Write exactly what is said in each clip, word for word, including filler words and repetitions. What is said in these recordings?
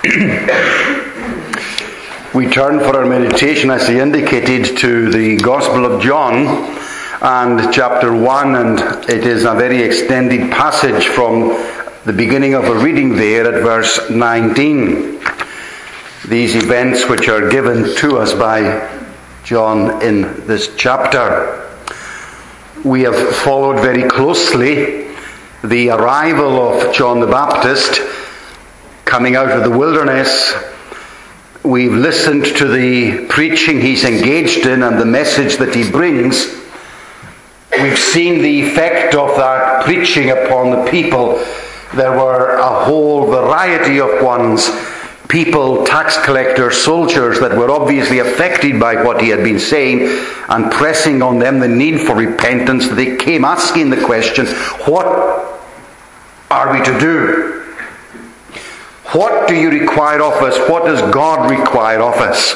We turn for our meditation, as I indicated, to the Gospel of John and chapter one, and it is a very extended passage from the beginning of a reading there at verse nineteen. These events which are given to us by John in this chapter. We have followed very closely the arrival of John the Baptist coming out of the wilderness. We've listened to the preaching he's engaged in and the message that he brings. We've seen the effect of that preaching upon the people. There were a whole variety of ones. People, tax collectors, soldiers that were obviously affected by what he had been saying and pressing on them the need for repentance. They came asking the question, what are we to do? What do you require of us? What does God require of us?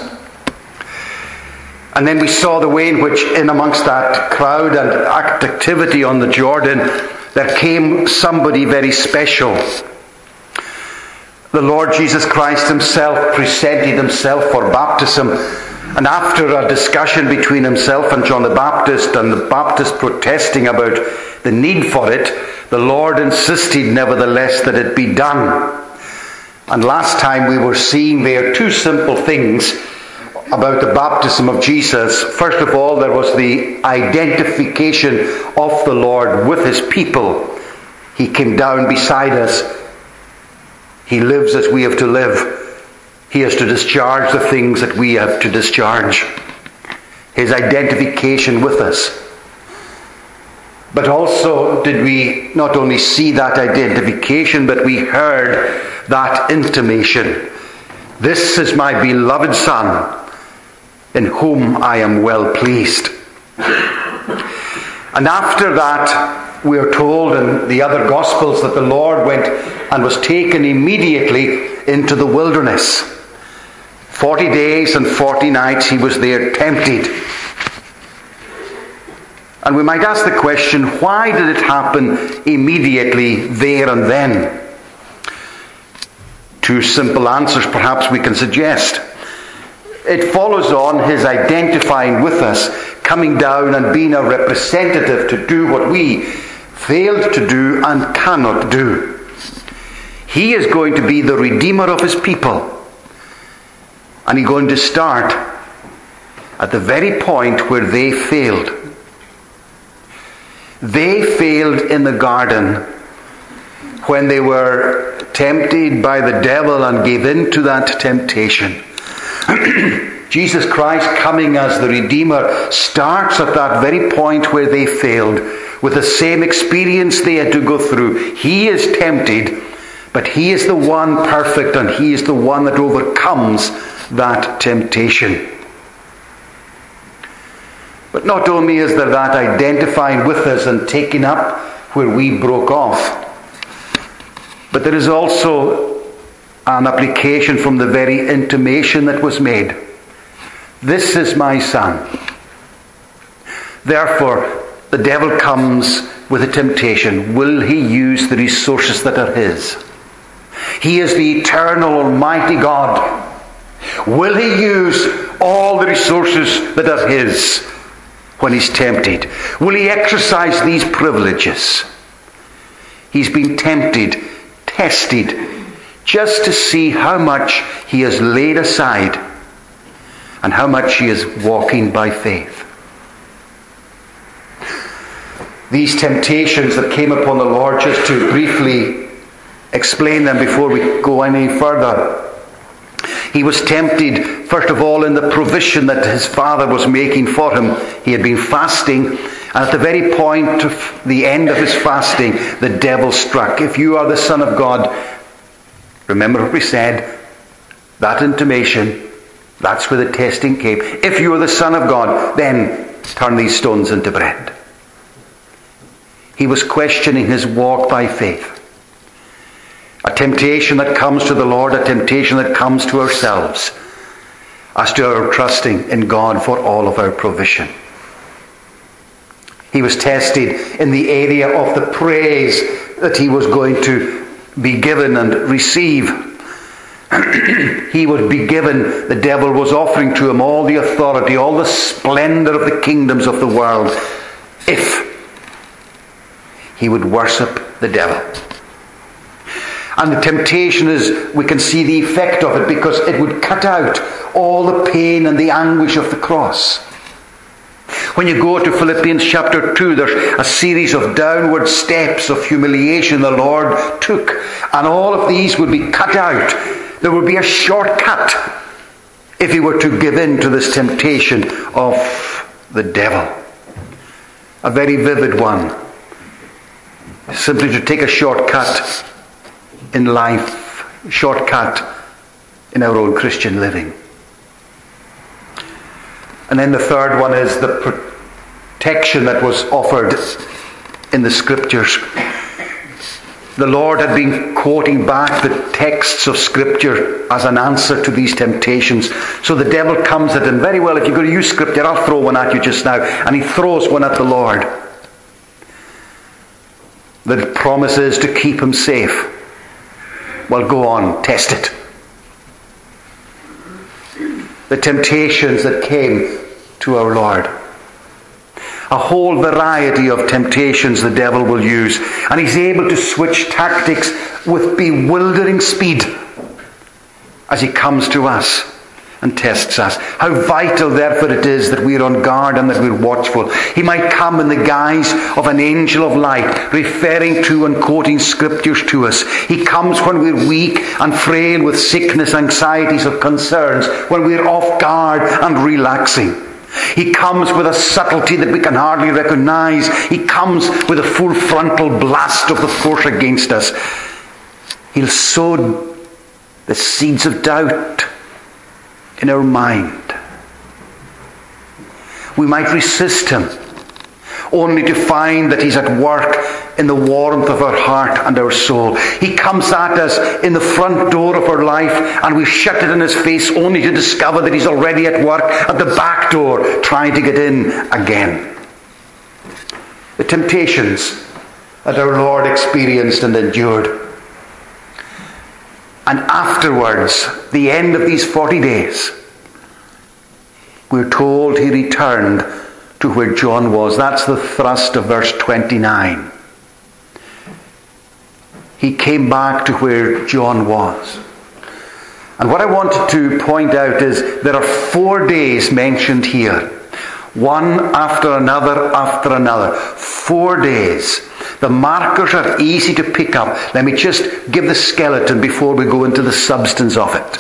And then we saw the way in which, in amongst that crowd and activity on the Jordan, there came somebody very special. The Lord Jesus Christ himself presented himself for baptism. And after a discussion between himself and John the Baptist, and the Baptist protesting about the need for it, the Lord insisted nevertheless that it be done. And last time we were seeing there two simple things about the baptism of Jesus. First of all, there was the identification of the Lord with his people. He came down beside us. He lives as we have to live. He has to discharge the things that we have to discharge. His identification with us. But also did we not only see that identification, but we heard that intimation. This is my beloved Son, in whom I am well pleased. And after that, we are told in the other Gospels that the Lord went and was taken immediately into the wilderness. Forty days and forty nights he was there tempted. And we might ask the question, why did it happen immediately there and then? Two simple answers perhaps we can suggest. It follows on his identifying with us, coming down and being a representative to do what we failed to do and cannot do. He is going to be the Redeemer of his people. And he's going to start at the very point where they failed. They failed in the garden when they were tempted by the devil and gave in to that temptation. Jesus Christ, coming as the Redeemer, starts at that very point where they failed, with the same experience they had to go through. He is tempted, but he is the one perfect, and he is the one that overcomes that temptation. But not only is there that identifying with us and taking up where we broke off, but there is also an application from the very intimation that was made. This is my Son. Therefore, the devil comes with a temptation. Will he use the resources that are his? He is the eternal Almighty God. Will he use all the resources that are his when he's tempted? Will he exercise these privileges? He's been tempted, tested, just to see how much he has laid aside and how much he is walking by faith. These temptations that came upon the Lord, just to briefly explain them before we go any further. He was tempted, first of all, in the provision that his Father was making for him. He had been fasting, and at the very point of the end of his fasting, the devil struck. If you are the Son of God, remember what we said, that intimation, that's where the testing came. If you are the Son of God, then turn these stones into bread. He was questioning his walk by faith. A temptation that comes to the Lord, a temptation that comes to ourselves, as to our trusting in God for all of our provision. He was tested in the area of the praise that he was going to be given and receive. he would be given, the devil was offering to him all the authority, all the splendor of the kingdoms of the world, if he would worship the devil. And the temptation is, we can see the effect of it, because it would cut out all the pain and the anguish of the cross. When you go to Philippians chapter two, there's a series of downward steps of humiliation the Lord took. And all of these would be cut out. There would be a shortcut if he were to give in to this temptation of the devil. A very vivid one. Simply to take a shortcut in life, shortcut in our own Christian living. And then the third one is the protection that was offered in the Scriptures. The Lord had been quoting back the texts of Scripture as an answer to these temptations. So the devil comes at him, very well, if you're going to use Scripture, I'll throw one at you just now. And he throws one at the Lord. The promise is to keep him safe. Well, go on, test it. The temptations that came to our Lord. A whole variety of temptations the devil will use. And he's able to switch tactics with bewildering speed as he comes to us and tests us. How vital, therefore, it is that we're on guard and that we're watchful. He might come in the guise of an angel of light, referring to and quoting Scriptures to us. He comes when we're weak and frail with sickness, anxieties, or concerns, when we're off guard and relaxing. He comes with a subtlety that we can hardly recognize. He comes with a full frontal blast of the force against us. He'll sow the seeds of doubt in our mind. We might resist him, only to find that he's at work in the warmth of our heart and our soul. He comes at us in the front door of our life, and we shut it in his face, only to discover that he's already at work at the back door, trying to get in again. The temptations that our Lord experienced and endured. And afterwards, the end of these forty days, we're told he returned to where John was. That's the thrust of verse twenty-nine. He came back to where John was. And what I wanted to point out is there are four days mentioned here. One after another after another. Four days. The markers are easy to pick up. Let me just give the skeleton before we go into the substance of it.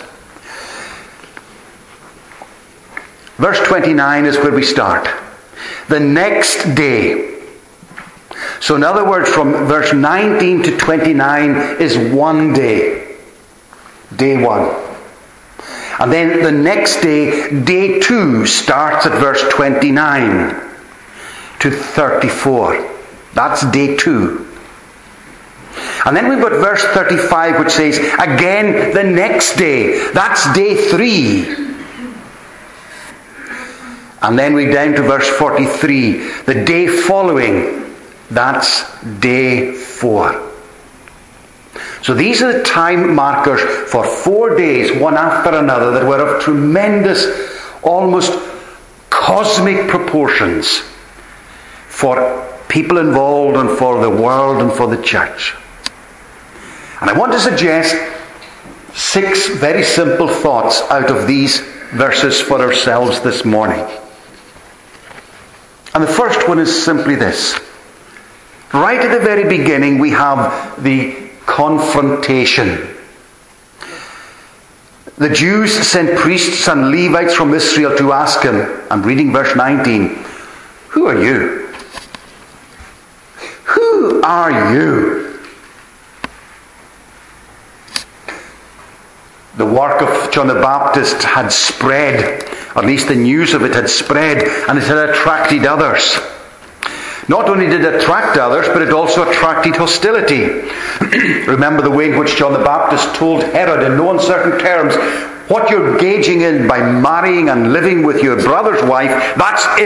Verse twenty-nine is where we start. The next day. So in other words, from verse nineteen to twenty-nine is one day. Day one. And then the next day, day two, starts at verse twenty-nine to thirty-four. That's day two. And then we've got verse thirty-five, which says, again the next day. That's day three. And then we're down to verse forty-three. The day following. That's day four. So these are the time markers for four days, one after another, that were of tremendous, almost cosmic proportions for people involved and for the world and for the church. And I want to suggest six very simple thoughts out of these verses for ourselves this morning. And the first one is simply this. Right at the very beginning, we have the confrontation. The Jews sent priests and Levites from Israel to ask him, I'm reading verse nineteen, who are you? Who are you? The work of John the Baptist had spread, at least the news of it had spread, and it had attracted others. Not only did it attract others, but it also attracted hostility. Remember the way in which John the Baptist told Herod in no uncertain terms, what you're engaging in by marrying and living with your brother's wife, that's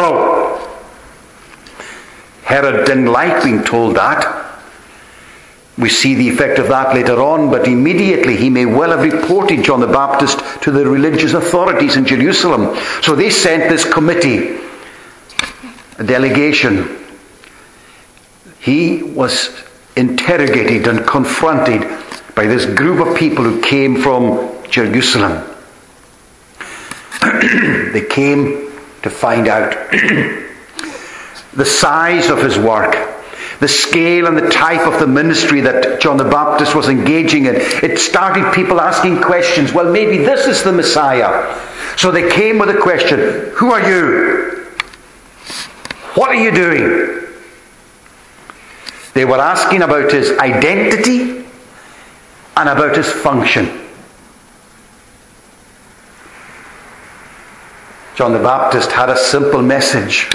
immoral. Herod didn't like being told that. We see the effect of that later on, but immediately he may well have reported John the Baptist to the religious authorities in Jerusalem. So they sent this committee, a delegation. He was interrogated and confronted by this group of people who came from Jerusalem. They came to find out the size of his work, the scale and the type of the ministry that John the Baptist was engaging in. It started people asking questions. Well, maybe this is the Messiah. So they came with a question. Who are you? What are you doing? They were asking about his identity and about his function. John the Baptist had a simple message.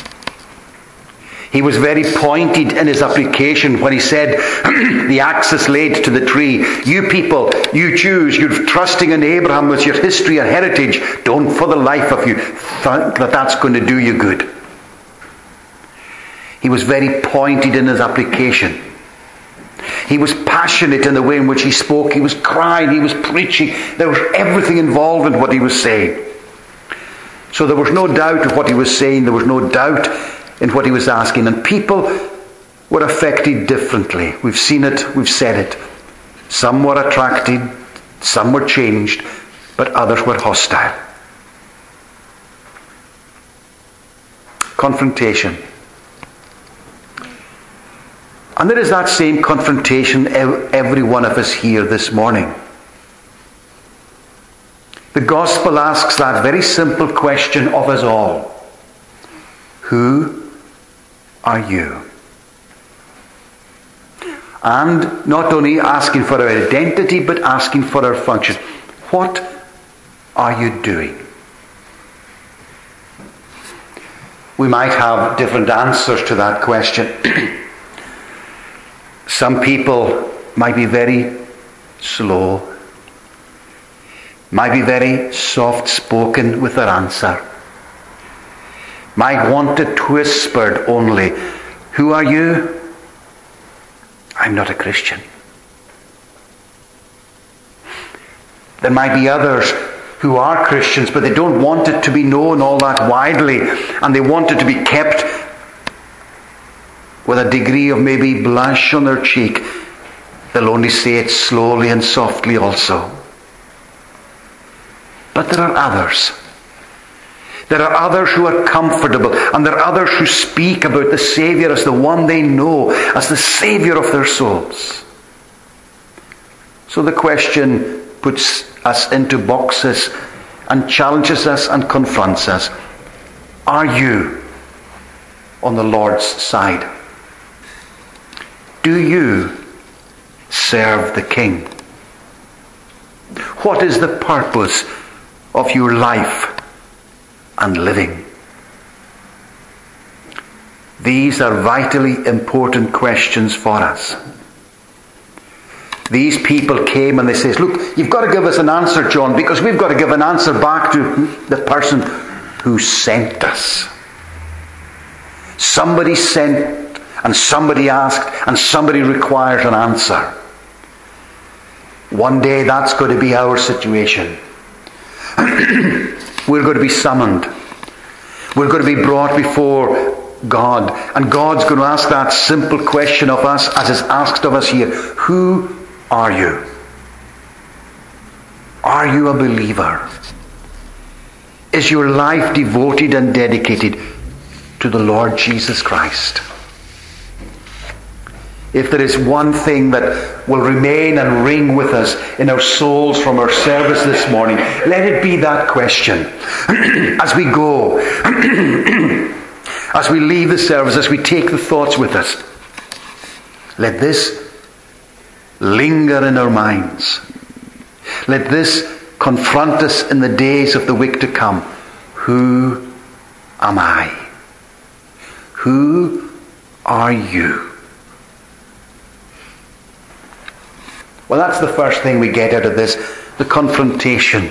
He was very pointed in his application when he said, the axe is laid to the tree. You people, you Jews, you're trusting in Abraham with your history and heritage. Don't for the life of you think that that's going to do you good. He was very pointed in his application. He was passionate in the way in which he spoke. He was crying. He was preaching. There was everything involved in what he was saying. So there was no doubt of what he was saying. There was no doubt in what he was asking. And people were affected differently. We've seen it. We've said it. Some were attracted. Some were changed. But others were hostile. Confrontation. And there is that same confrontation every one of us here this morning. The gospel asks that very simple question of us all. Who are you? And not only asking for our identity, but asking for our function. What are you doing? We might have different answers to that question. Some people might be very slow, might be very soft-spoken with their answer, might want it whispered only. Who are you? I'm not a Christian. There might be others who are Christians, but they don't want it to be known all that widely, and they want it to be kept with a degree of maybe blush on their cheek. They'll only say it slowly and softly also. But there are others. There are others who are comfortable, and there are others who speak about the Saviour as the one they know, as the Saviour of their souls. So the question puts us into boxes and challenges us and confronts us. Are you on the Lord's side? Do you serve the King? What is the purpose of your life and living? These are vitally important questions for us. These people came and they said, look, you've got to give us an answer, John, because we've got to give an answer back to the person who sent us. Somebody sent, and somebody asked, and somebody requires an answer. One day that's going to be our situation. We're going to be summoned. We're going to be brought before God. And God's going to ask that simple question of us, as is asked of us here. Who are you? Are you a believer? Is your life devoted and dedicated to the Lord Jesus Christ? If there is one thing that will remain and ring with us in our souls from our service this morning, let it be that question. As we go, as we leave the service, as we take the thoughts with us, let this linger in our minds. Let this confront us in the days of the week to come. Who am I? Who are you? Well, that's the first thing we get out of this, the confrontation.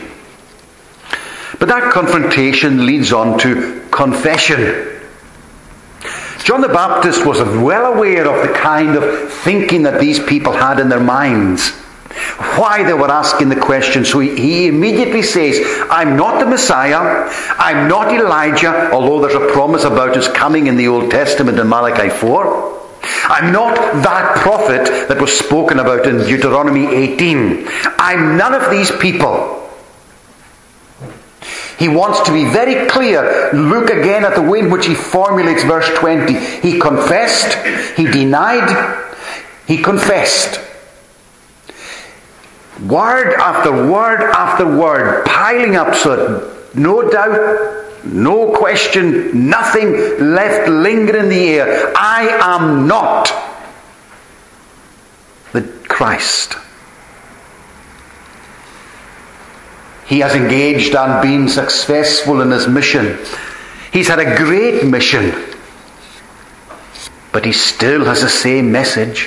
But that confrontation leads on to confession. John the Baptist was well aware of the kind of thinking that these people had in their minds, why they were asking the question. So he, he immediately says, I'm not the Messiah, I'm not Elijah, although there's a promise about his coming in the Old Testament in Malachi four. I'm not that prophet that was spoken about in Deuteronomy eighteen. I'm none of these people. He wants to be very clear. Look again at the way in which he formulates verse twenty. He confessed, he denied, he confessed. Word after word after word, piling up so that no doubt, no question, nothing left lingering in the air. I am not the Christ. He has engaged and been successful in his mission. He's had a great mission. But he still has the same message.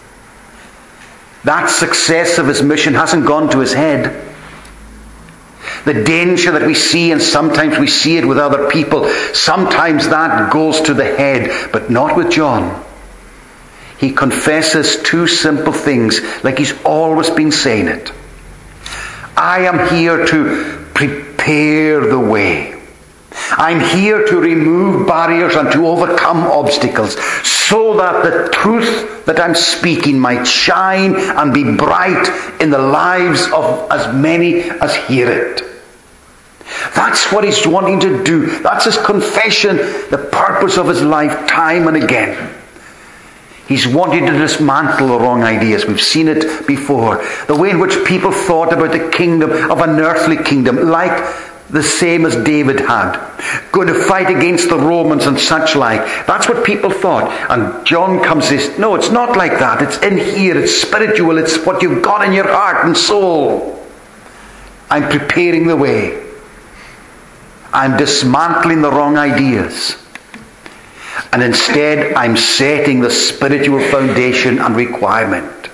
That success of his mission hasn't gone to his head. The danger that we see, and sometimes we see it with other people, sometimes that goes to the head, but not with John. He confesses two simple things, like he's always been saying it. I am here to prepare the way. I'm here to remove barriers and to overcome obstacles, so that the truth that I'm speaking might shine and be bright in the lives of as many as hear it. That's what he's wanting to do. That's his confession, the purpose of his life, time and again. He's wanting to dismantle the wrong ideas. We've seen it before. The way in which people thought about the kingdom of an earthly kingdom, like the same as David had. Going to fight against the Romans and such like. That's what people thought. And John comes and says, no, it's not like that. It's in here. It's spiritual. It's what you've got in your heart and soul. I'm preparing the way. I'm dismantling the wrong ideas. And instead, I'm setting the spiritual foundation and requirement.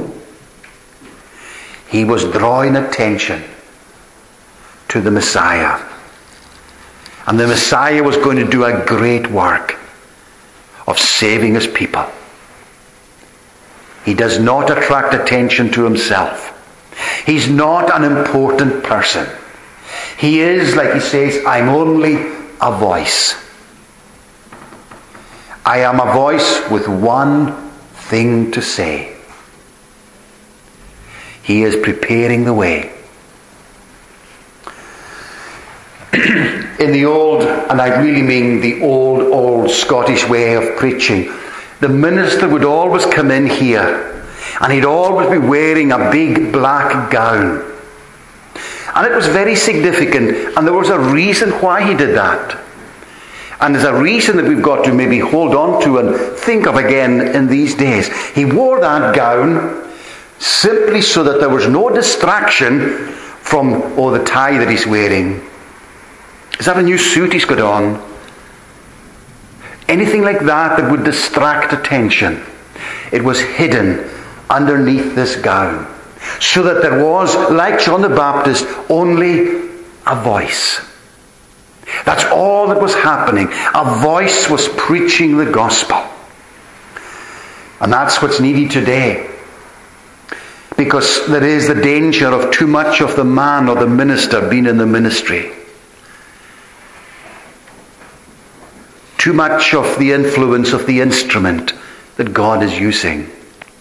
He was drawing attention to the Messiah. And the Messiah was going to do a great work of saving his people. He does not attract attention to himself. He's not an important person. He is, like he says, I'm only a voice. I am a voice with one thing to say. He is preparing the way. In the old, and I really mean the old, old Scottish way of preaching, the minister would always come in here and he'd always be wearing a big black gown. And it was very significant, and there was a reason why he did that. And there's a reason that we've got to maybe hold on to and think of again in these days. He wore that gown simply so that there was no distraction from, oh, the tie that he's wearing. Is that a new suit he's got on? Anything like that that would distract attention. It was hidden underneath this gown. So that there was, like John the Baptist, only a voice. That's all that was happening. A voice was preaching the gospel. And that's what's needed today. Because there is the danger of too much of the man or the minister being in the ministry. Too much of the influence of the instrument that God is using.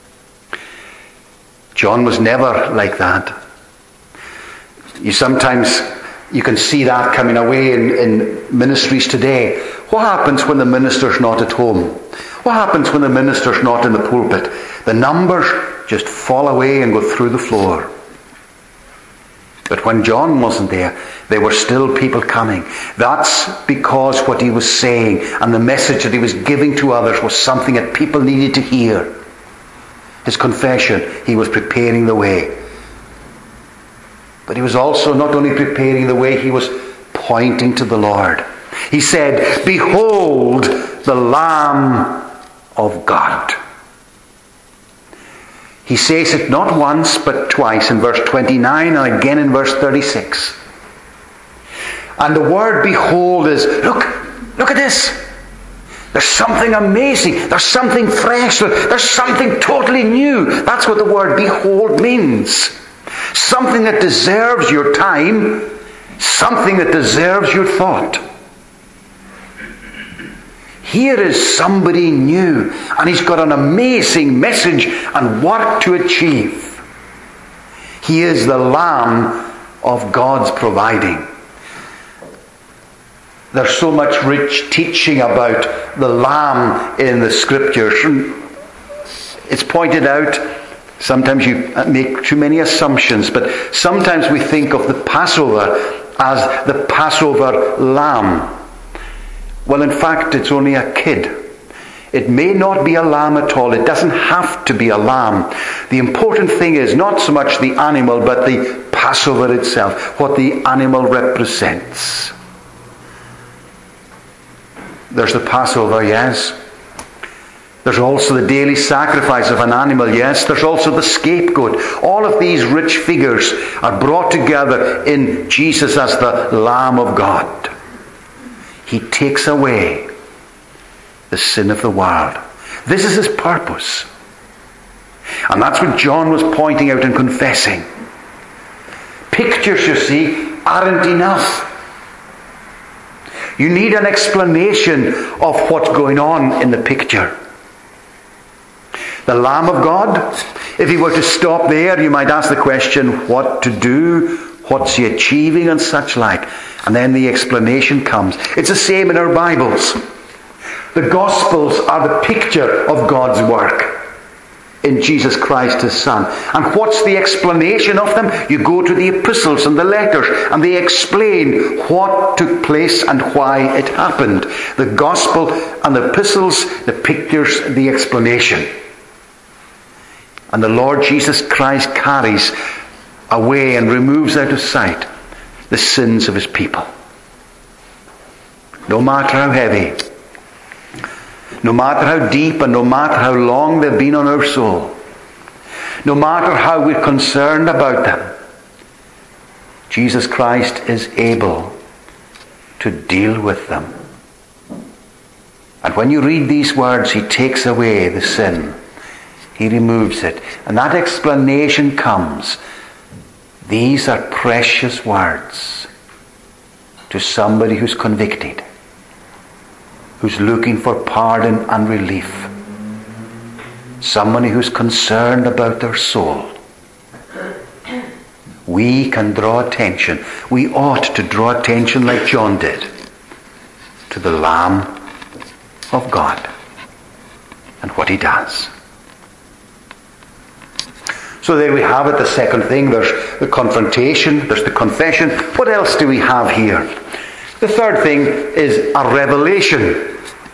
John was never like that. You sometimes, you can see that coming away in, in ministries today. What happens when the minister's not at home? What happens when the minister's not in the pulpit? The numbers just fall away and go through the floor. But when John wasn't there, there were still people coming. That's because what he was saying and the message that he was giving to others was something that people needed to hear. His confession, he was preparing the way. But he was also not only preparing the way, he was pointing to the Lord. He said, behold the Lamb of God. He says it not once but twice in verse twenty-nine and again in verse thirty-six. And the word behold is, look, look at this. There's something amazing. There's something fresh. There's something totally new. That's what the word behold means. Something that deserves your time. Something that deserves your thought. Here is somebody new, and he's got an amazing message and work to achieve. He is the Lamb of God's providing. There's so much rich teaching about the Lamb in the Scriptures. It's pointed out, sometimes you make too many assumptions, but sometimes we think of the Passover as the Passover lamb. Well, in fact, it's only a kid. It may not be a lamb at all. It doesn't have to be a lamb. The important thing is not so much the animal, but the Passover itself, what the animal represents. There's the Passover, yes. There's also the daily sacrifice of an animal, yes. There's also the scapegoat. All of these rich figures are brought together in Jesus as the Lamb of God. He takes away the sin of the world. This is his purpose. And that's what John was pointing out and confessing. Pictures, you see, aren't enough. You need an explanation of what's going on in the picture. The Lamb of God, if he were to stop there, you might ask the question, what to do, what's he achieving, and such like. And then the explanation comes. It's the same in our Bibles. The Gospels are the picture of God's work in Jesus Christ his Son. And what's the explanation of them? You go to the epistles and the letters, and they explain what took place and why it happened. The Gospel and the epistles, the pictures, the explanation. And the Lord Jesus Christ carries away and removes out of sight the sins of his people. No matter how heavy, no matter how deep, and no matter how long they've been on our soul, no matter how we're concerned about them, Jesus Christ is able to deal with them. And when you read these words, he takes away the sin. He removes it. And that explanation comes. These are precious words to somebody who's convicted, who's looking for pardon and relief, somebody who's concerned about their soul. We can draw attention. We ought to draw attention like John did to the Lamb of God and what he does. So there we have it, the second thing. There's the confrontation, there's the confession. What else do we have here? The third thing is a revelation.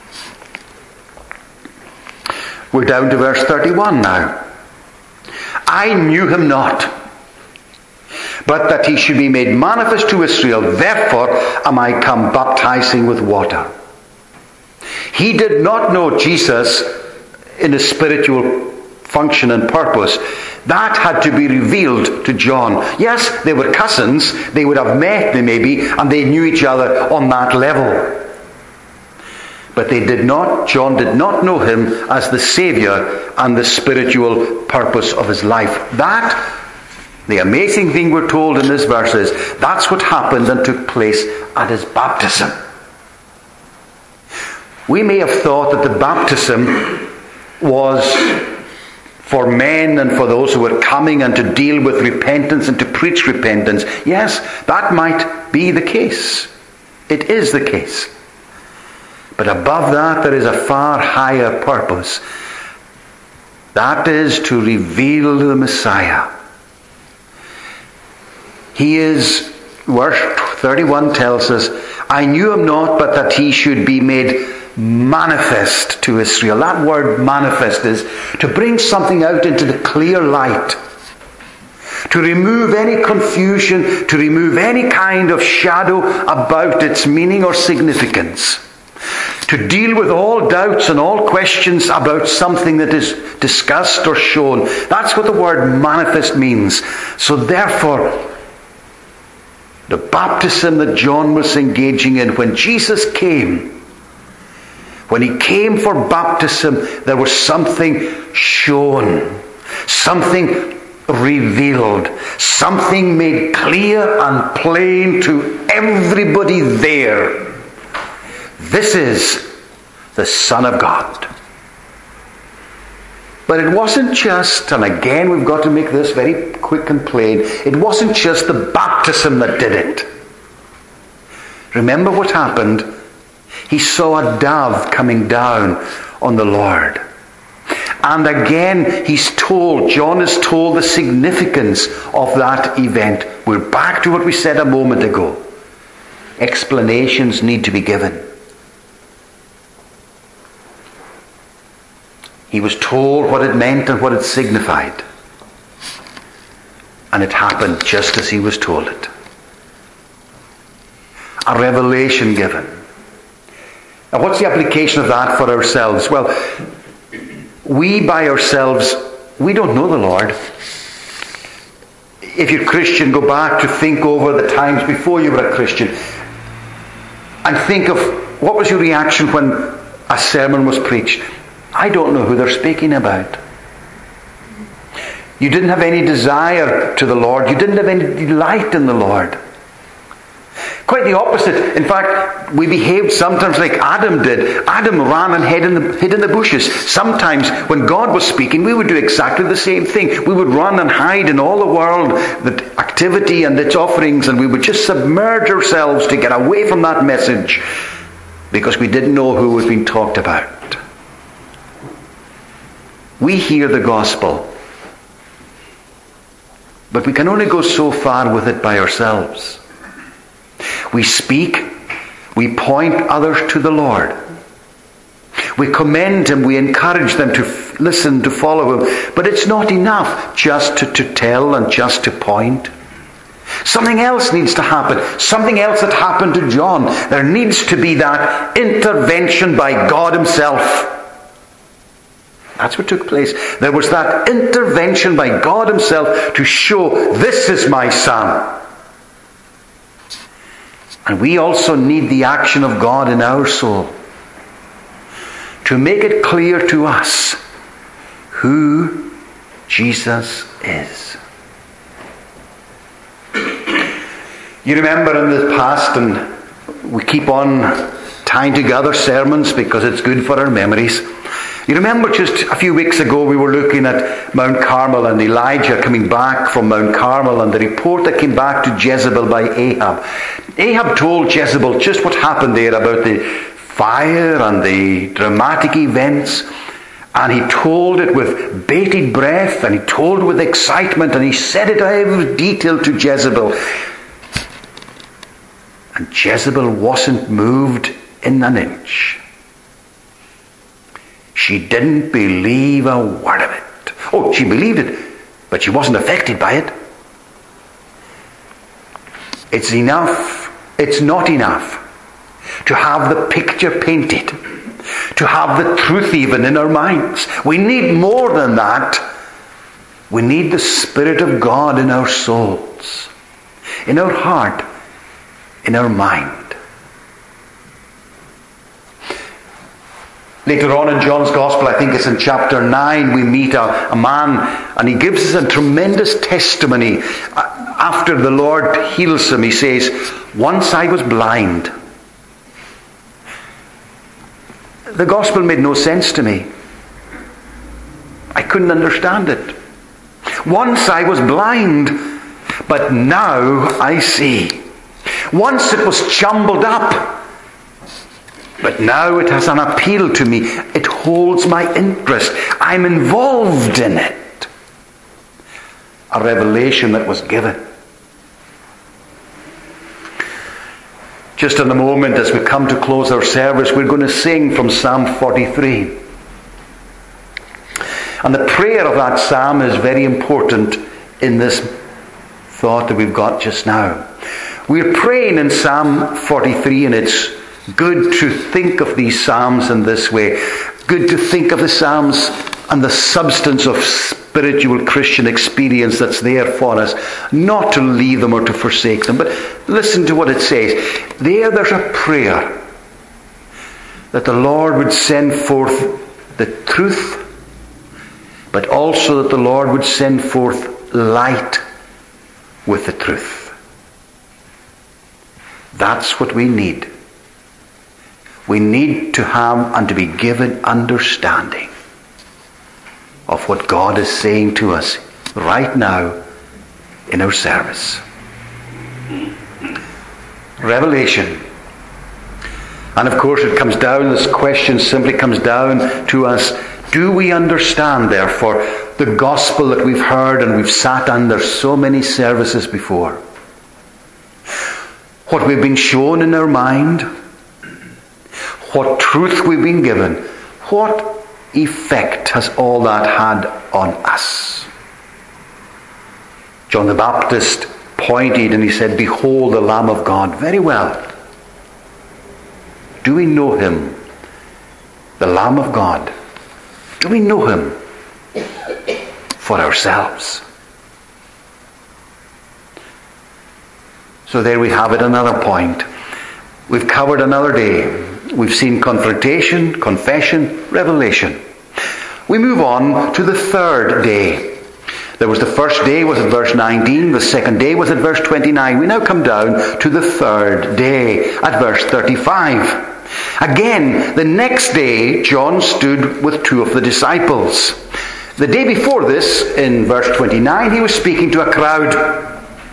We're down to verse thirty-one now. I knew him not, but that he should be made manifest to Israel. Therefore am I come baptizing with water. He did not know Jesus in his spiritual function and purpose. That had to be revealed to John. Yes, they were cousins. They would have met, maybe, and they knew each other on that level. But they did not, John did not know him as the Saviour and the spiritual purpose of his life. That, the amazing thing we're told in this verse is, that's what happened and took place at his baptism. We may have thought that the baptism was for men and for those who were coming and to deal with repentance and to preach repentance. Yes, that might be the case. It is the case. But above that, there is a far higher purpose. That is to reveal the Messiah. He is, verse thirty-one tells us, I knew him not, but that he should be made manifest to Israel. That word manifest is to bring something out into the clear light. To remove any confusion, to remove any kind of shadow about its meaning or significance. To deal with all doubts and all questions about something that is discussed or shown. That's what the word manifest means. So therefore, the baptism that John was engaging in when Jesus came When he came for baptism, there was something shown, something revealed, something made clear and plain to everybody there. This is the Son of God. But it wasn't just, and again we've got to make this very quick and plain, it wasn't just the baptism that did it. Remember what happened? He saw a dove coming down on the Lord. And again he's told, John is told the significance of that event. We're back to what we said a moment ago. Explanations need to be given. He was told what it meant and what it signified. And it happened just as he was told it. A revelation given. Now what's the application of that for ourselves? Well, we by ourselves, we don't know the Lord. If you're Christian, go back to think over the times before you were a Christian. And think of, what was your reaction when a sermon was preached? I don't know who they're speaking about. You didn't have any desire to the Lord. You didn't have any delight in the Lord. Quite the opposite. In fact, we behaved sometimes like Adam did. Adam ran and hid in the, hid in the bushes. Sometimes when God was speaking, we would do exactly the same thing. We would run and hide in all the world, the activity and its offerings, and we would just submerge ourselves to get away from that message because we didn't know who was being talked about. We hear the gospel, but we can only go so far with it by ourselves. We speak, we point others to the Lord. We commend Him, we encourage them to f- listen, to follow Him. But it's not enough just to, to tell and just to point. Something else needs to happen. Something else that happened to John. There needs to be that intervention by God Himself. That's what took place. There was that intervention by God Himself to show, this is my Son. And we also need the action of God in our soul to make it clear to us who Jesus is. You remember in the past, and we keep on tying together sermons because it's good for our memories. You remember just a few weeks ago we were looking at Mount Carmel and Elijah coming back from Mount Carmel and the report that came back to Jezebel by Ahab. Ahab told Jezebel just what happened there about the fire and the dramatic events. And he told it with bated breath and he told it with excitement and he said it every detail to Jezebel. And Jezebel wasn't moved in an inch. She didn't believe a word of it. Oh, she believed it, but she wasn't affected by it. It's enough, it's not enough to have the picture painted, to have the truth even in our minds. We need more than that. We need the Spirit of God in our souls, in our heart, in our mind. Later on in John's Gospel, I think it's in chapter nine, we meet a, a man and he gives us a tremendous testimony. After the Lord heals him, he says, once I was blind. The Gospel made no sense to me. I couldn't understand it. Once I was blind, but now I see. Once it was jumbled up, but now it has an appeal to me. It holds my interest. I'm involved in it. A revelation that was given. Just in a moment, as we come to close our service, we're going to sing from Psalm forty-three. And the prayer of that psalm is very important in this thought that we've got just now. We're praying in Psalm forty-three, and it's good to think of these psalms in this way. Good to think of the psalms and the substance of spiritual Christian experience that's there for us. Not to leave them or to forsake them. But listen to what it says. There, there's a prayer that the Lord would send forth the truth, but also that the Lord would send forth light with the truth. That's what we need. We need to have and to be given understanding of what God is saying to us right now in our service. Revelation. And of course it comes down, this question simply comes down to us, do we understand therefore the gospel that we've heard and we've sat under so many services before? What we've been shown in our mind, what truth we've been given, what effect has all that had on us? John the Baptist pointed and he said, behold the Lamb of God. Very well. Do we know him? The Lamb of God. Do we know him for ourselves? So there we have it, another point. We've covered another day. We've seen confrontation, confession, revelation. We move on to the third day. There was the first day was at verse nineteen. The second day was at verse twenty-nine. We now come down to the third day at verse thirty-five. Again, the next day, John stood with two of the disciples. The day before this, in verse twenty-nine, he was speaking to a crowd.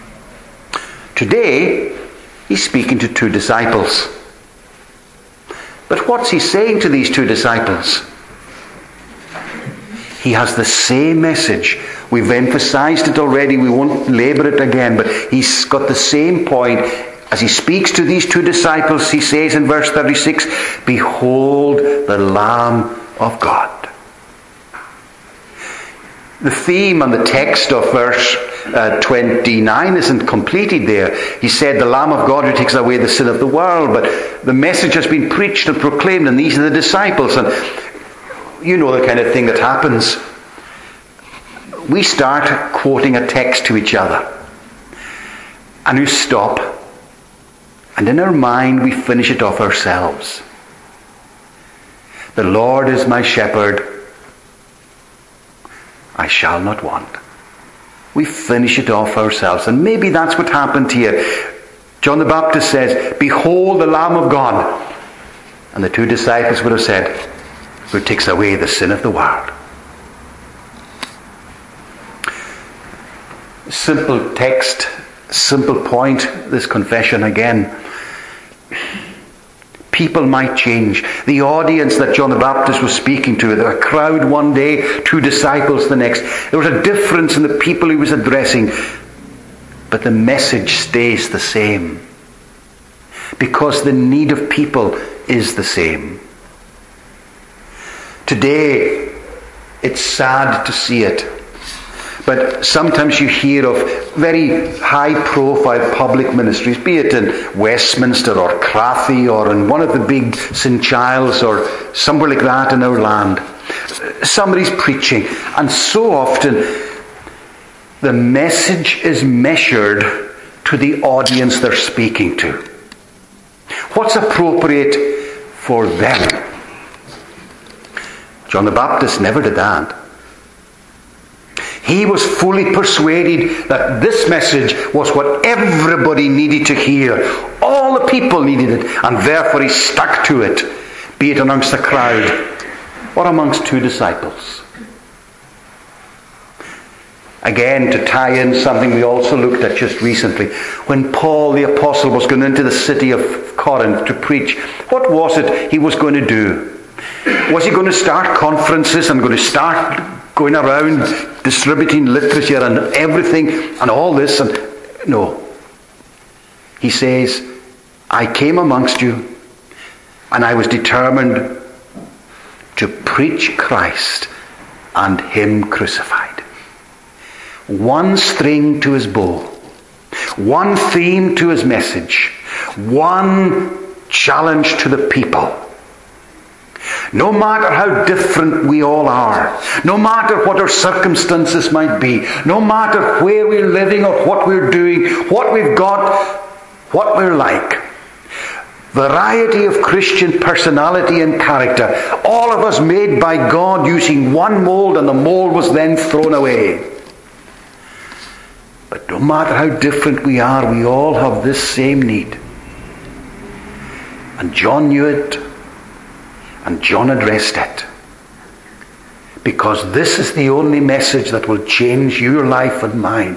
Today, he's speaking to two disciples. But what's he saying to these two disciples? He has the same message. We've emphasized it already. We won't labor it again. But he's got the same point. As he speaks to these two disciples, he says in verse thirty-six, behold the Lamb of God. The theme and the text of verse uh, twenty-nine isn't completed there. He said, the Lamb of God who takes away the sin of the world. But the message has been preached and proclaimed, and these are the disciples. And you know the kind of thing that happens. We start quoting a text to each other. And we stop. And in our mind we finish it off ourselves. The Lord is my shepherd. I shall not want. We finish it off ourselves. And maybe that's what happened here. John the Baptist says, behold the Lamb of God. And the two disciples would have said, who takes away the sin of the world. Simple text, simple point, this confession again. People might change. The audience that John the Baptist was speaking to, there were a crowd one day, two disciples the next. There was a difference in the people he was addressing. But the message stays the same. Because the need of people is the same. Today, it's sad to see it. But sometimes you hear of very high-profile public ministries, be it in Westminster or Crathy or in one of the big Saint Giles or somewhere like that in our land. Somebody's preaching, and so often the message is measured to the audience they're speaking to. What's appropriate for them? John the Baptist never did that. He was fully persuaded that this message was what everybody needed to hear. All the people needed it, and therefore he stuck to it, be it amongst the crowd or amongst two disciples. Again, to tie in something we also looked at just recently, when Paul the Apostle was going into the city of Corinth to preach, what was it he was going to do? Was he going to start conferences and going to start going around distributing literature and everything and all this? And no. He says, I came amongst you and I was determined to preach Christ and him crucified. One string to his bow, one theme to his message, one challenge to the people. No matter how different we all are, no matter what our circumstances might be, no matter where we're living or what we're doing, what we've got, what we're like, variety of Christian personality and character, all of us made by God using one mold, and the mold was then thrown away. But no matter how different we are, we all have this same need. And John knew it, and John addressed it. Because this is the only message that will change your life and mine.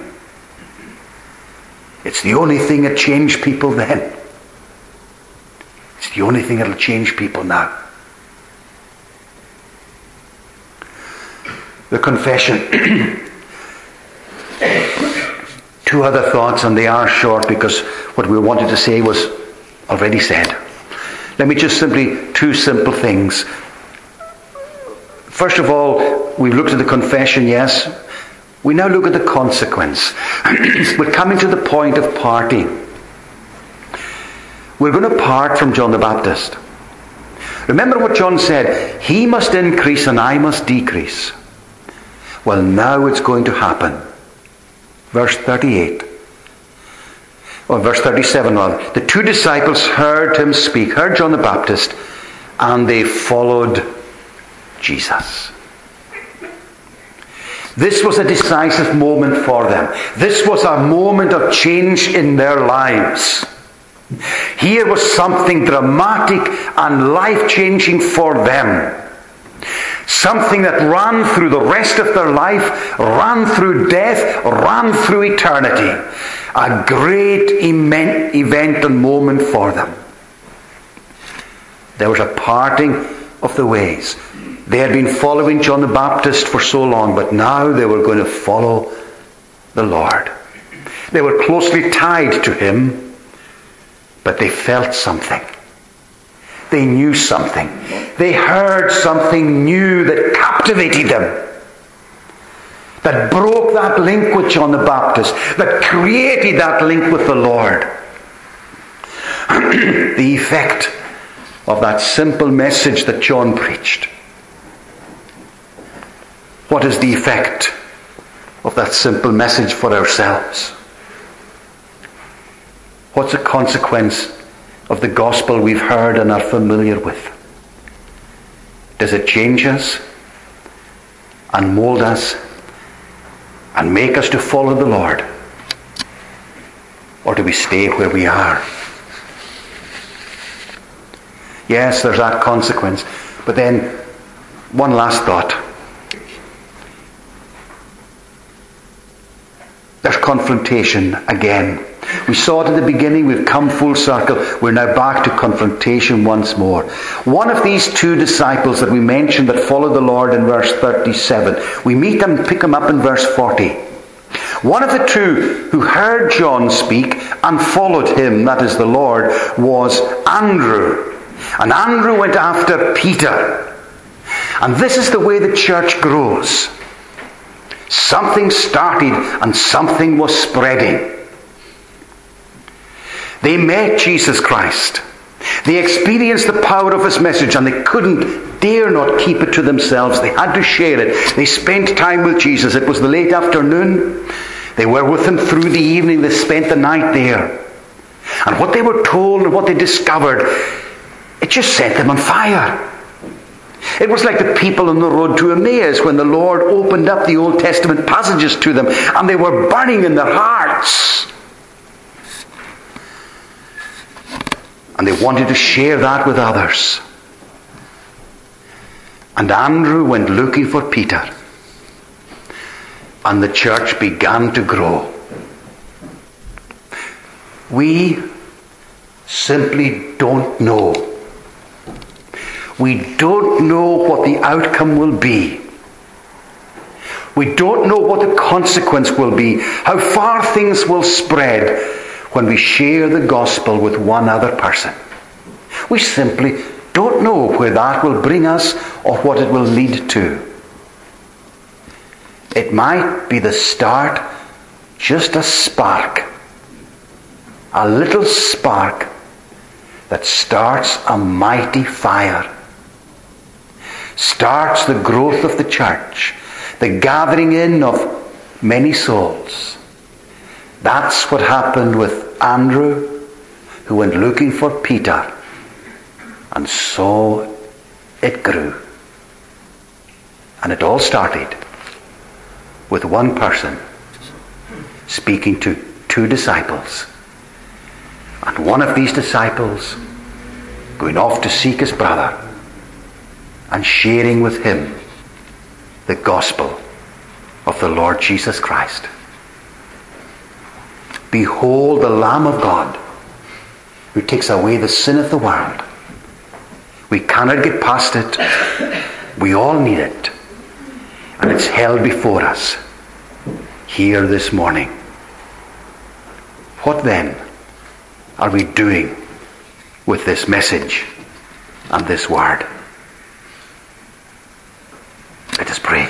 It's the only thing that changed people then. It's the only thing that will change people now. The confession. Two other thoughts, and they are short because what we wanted to say was already said. Let me just simply, two simple things. First of all, we've looked at the confession, yes. We now look at the consequence. We're coming to the point of parting. We're going to part from John the Baptist. Remember what John said, he must increase and I must decrease. Well, now it's going to happen. Verse thirty-eight. Or verse thirty-seven rather. The two disciples heard him speak, heard John the Baptist, and they followed Jesus. This was a decisive moment for them. This was a moment of change in their lives. Here was something dramatic and life-changing for them. Something that ran through the rest of their life, ran through death, ran through eternity. A great event and moment for them. There was a parting of the ways. They had been following John the Baptist for so long, but now they were going to follow the Lord. They were closely tied to him, but they felt something. They knew something. They heard something new that captivated them. That broke that link with John the Baptist. That created that link with the Lord. The effect of that simple message that John preached. What is the effect of that simple message for ourselves? What's the consequence of the gospel we've heard and are familiar with? Does it change us and mold us and make us to follow the Lord? Or do we stay where we are? Yes, there's that consequence. But then, one last thought. There's confrontation again. We saw it at the beginning, we've come full circle. We're now back to confrontation once more. One of these two disciples that we mentioned that followed the Lord in verse thirty-seven, we meet them, pick them up in verse forty. One of the two who heard John speak and followed him, that is the Lord, was Andrew. And Andrew went after Peter. And this is the way the church grows. Something started and something was spreading. They met Jesus Christ. They experienced the power of his message, and they couldn't, dare not keep it to themselves. They had to share it. They spent time with Jesus. It was the late afternoon. They were with him through the evening. They spent the night there. And what they were told and what they discovered, it just set them on fire. It was like the people on the road to Emmaus when the Lord opened up the Old Testament passages to them, and they were burning in their hearts. And they wanted to share that with others. And Andrew went looking for Peter. And the church began to grow. We simply don't know. We don't know what the outcome will be. We don't know what the consequence will be. How far things will spread when we share the gospel with one other person. We simply don't know where that will bring us or what it will lead to. It might be the start, just a spark, a little spark that starts a mighty fire, starts the growth of the church, the gathering in of many souls. That's what happened with Andrew, who went looking for Peter. And so it grew. And it all started with one person speaking to two disciples. And one of these disciples going off to seek his brother and sharing with him the gospel of the Lord Jesus Christ. Behold the Lamb of God who takes away the sin of the world. We cannot get past it. We all need it. And it's held before us here this morning. What then are we doing with this message and this word? Let us pray.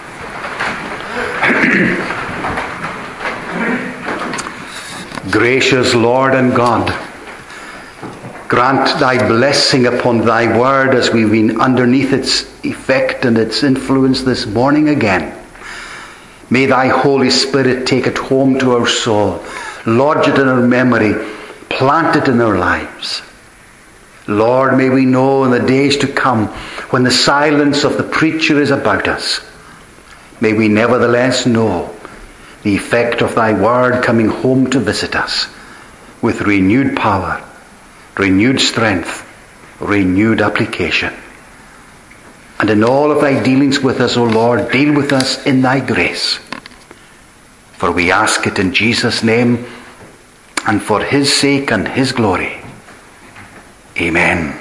Gracious Lord and God, grant thy blessing upon thy word as we've been underneath its effect and its influence this morning again. May thy Holy Spirit take it home to our soul, lodge it in our memory, plant it in our lives. Lord, may we know in the days to come, when the silence of the preacher is about us, may we nevertheless know the effect of thy word coming home to visit us with renewed power, renewed strength, renewed application. And in all of thy dealings with us, O Lord, deal with us in thy grace. For we ask it in Jesus' name and for his sake and his glory. Amen.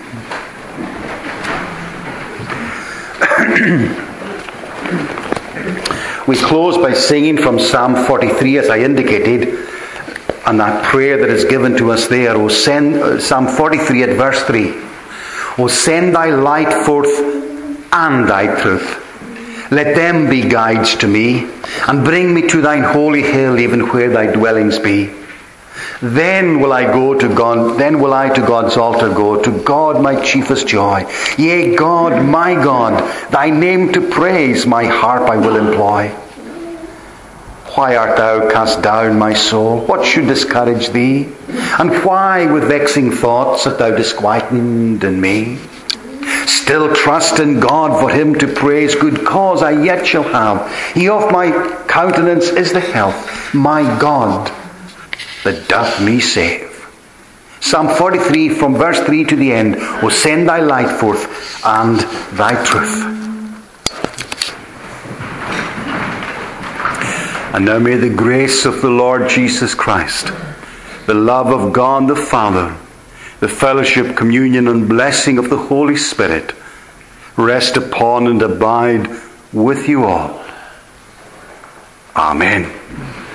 We close by singing from Psalm forty-three, as I indicated, and that prayer that is given to us there. O send, uh, Psalm forty-three at verse three. O send thy light forth and thy truth. Let them be guides to me, and bring me to thine holy hill, even where thy dwellings be. Then will I go to God, then will I to God's altar go, to God my chiefest joy. Yea, God, my God, thy name to praise, my harp I will employ. Why art thou cast down, my soul? What should discourage thee? And why with vexing thoughts art thou disquieted in me? Still trust in God, for him to praise, good cause I yet shall have. He of my countenance is the health, my God, that doth me save. Psalm forty-three, from verse three to the end. O send thy light forth and thy truth. And now may the grace of the Lord Jesus Christ, the love of God the Father, the fellowship, communion, and blessing of the Holy Spirit rest upon and abide with you all. Amen.